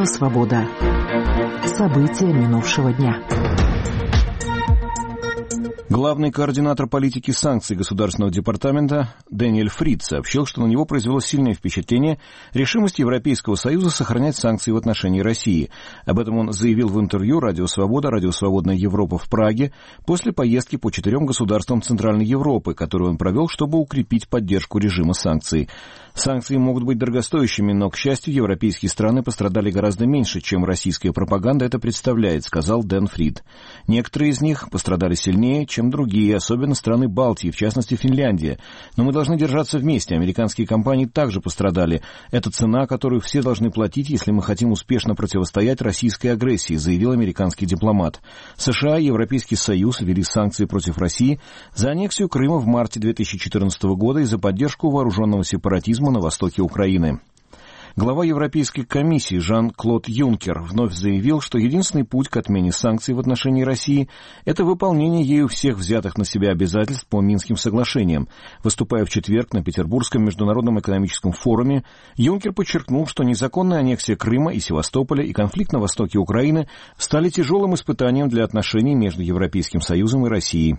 Радио «Свобода». События минувшего дня. Главный координатор политики санкций Государственного департамента Дэниэль Фрид сообщил, что на него произвело сильное впечатление решимость Европейского Союза сохранять санкции в отношении России. Об этом он заявил в интервью «Радио Свобода», «Радио Свободная Европа» в Праге после поездки по 4 государствам Центральной Европы, которую он провел, чтобы укрепить поддержку режима санкций. Санкции могут быть дорогостоящими, но, к счастью, европейские страны пострадали гораздо меньше, чем российская пропаганда это представляет, сказал Дэн Фрид. Некоторые из них пострадали сильнее, чем другие, особенно страны Балтии, в частности Финляндия. Но мы должны держаться вместе. Американские компании также пострадали. Это цена, которую все должны платить, если мы хотим успешно противостоять российской агрессии, заявил американский дипломат. США и Европейский Союз ввели санкции против России за аннексию Крыма в марте 2014 года и за поддержку вооруженного сепаратизма на востоке Украины. Глава Европейской комиссии Жан-Клод Юнкер вновь заявил, что единственный путь к отмене санкций в отношении России – это выполнение ею всех взятых на себя обязательств по Минским соглашениям. Выступая в четверг на Петербургском международном экономическом форуме, Юнкер подчеркнул, что незаконная аннексия Крыма и Севастополя и конфликт на востоке Украины стали тяжелым испытанием для отношений между Европейским Союзом и Россией.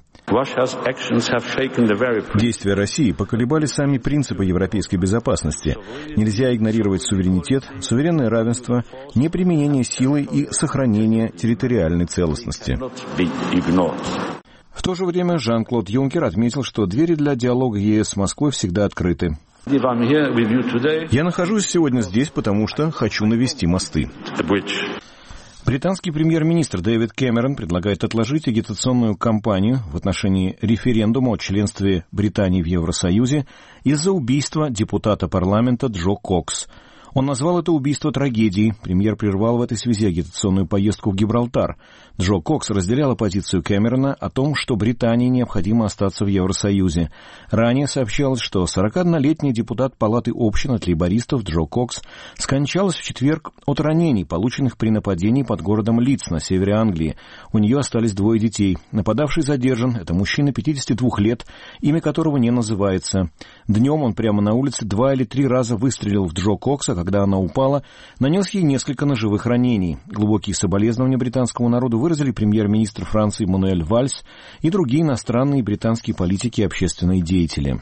Действия России поколебали сами принципы европейской безопасности. Нельзя игнорировать суверенитет, суверенное равенство, неприменение силы и сохранение территориальной целостности. В то же время Жан-Клод Юнкер отметил, что двери для диалога ЕС с Москвой всегда открыты. «Я нахожусь сегодня здесь, потому что хочу навести мосты». Британский премьер-министр Дэвид Кэмерон предлагает отложить агитационную кампанию в отношении референдума о членстве Британии в Евросоюзе из-за убийства депутата парламента Джо Кокс. Он назвал это убийство трагедией. Премьер прервал в этой связи агитационную поездку в Гибралтар. Джо Кокс разделяла позицию Кэмерона о том, что Британии необходимо остаться в Евросоюзе. Ранее сообщалось, что 41-летний депутат Палаты общин от лейбористов Джо Кокс скончалась в четверг от ранений, полученных при нападении под городом Лидс на севере Англии. У нее остались 2 детей. Нападавший задержан. Это мужчина 52 лет, имя которого не называется. Днем он прямо на улице 2 или 3 раза выстрелил в Джо Кокса, когда она упала, нанес ей несколько ножевых ранений. Глубокие соболезнования британскому народу выразили премьер-министр Франции Мануэль Вальс и другие иностранные британские политики и общественные деятели.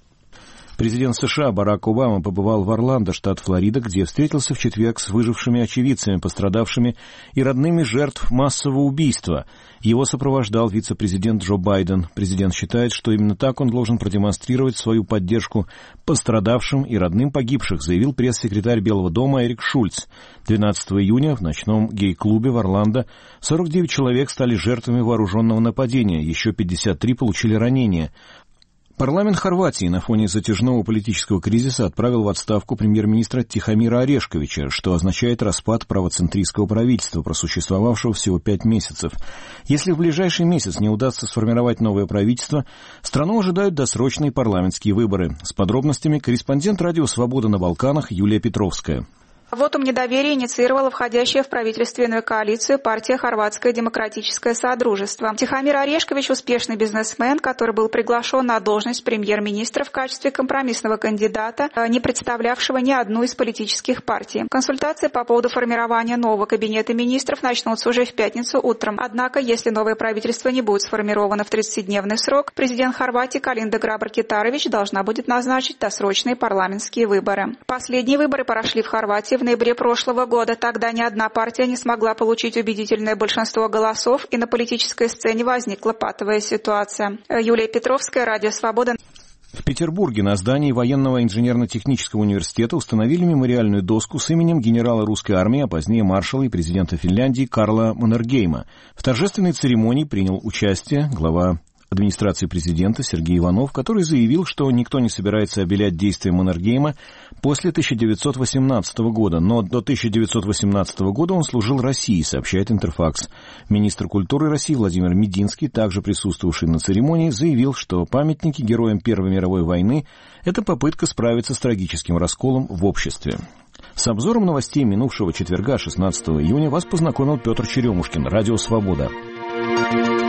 Президент США Барак Обама побывал в Орландо, штат Флорида, где встретился в четверг с выжившими очевидцами, пострадавшими и родными жертв массового убийства. Его сопровождал вице-президент Джо Байден. Президент считает, что именно так он должен продемонстрировать свою поддержку пострадавшим и родным погибших, заявил пресс-секретарь Белого дома Эрик Шульц. 12 июня в ночном гей-клубе в Орландо 49 человек стали жертвами вооруженного нападения, еще 53 получили ранения. Парламент Хорватии на фоне затяжного политического кризиса отправил в отставку премьер-министра Тихомира Орешковича, что означает распад правоцентристского правительства, просуществовавшего всего 5 месяцев. Если в ближайший месяц не удастся сформировать новое правительство, страну ожидают досрочные парламентские выборы. С подробностями корреспондент «Радио Свобода» на Балканах Юлия Петровская. Вотум недоверия инициировала входящая в правительственную коалицию партия «Хорватское демократическое содружество». Тихомир Орешкович – успешный бизнесмен, который был приглашен на должность премьер-министра в качестве компромиссного кандидата, не представлявшего ни одну из политических партий. Консультации по поводу формирования нового кабинета министров начнутся уже в пятницу утром. Однако, если новое правительство не будет сформировано в 30-дневный срок, президент Хорватии Колинда Грабар-Китарович должна будет назначить досрочные парламентские выборы. Последние выборы прошли в Хорватии в ноябре прошлого года. Тогда ни одна партия не смогла получить убедительное большинство голосов, и на политической сцене возникла патовая ситуация. Юлия Петровская, Радио Свобода. В Петербурге на здании военного инженерно-технического университета установили мемориальную доску с именем генерала русской армии, а позднее маршала и президента Финляндии Карла Маннергейма. В торжественной церемонии принял участие глава администрации президента Сергей Иванов, который заявил, что никто не собирается обелять действия Маннергейма после 1918 года, но до 1918 года он служил России, сообщает Интерфакс. Министр культуры России Владимир Мединский, также присутствовавший на церемонии, заявил, что памятники героям Первой мировой войны – это попытка справиться с трагическим расколом в обществе. С обзором новостей минувшего четверга, 16 июня, вас познакомил Петр Черемушкин, Радио Свобода.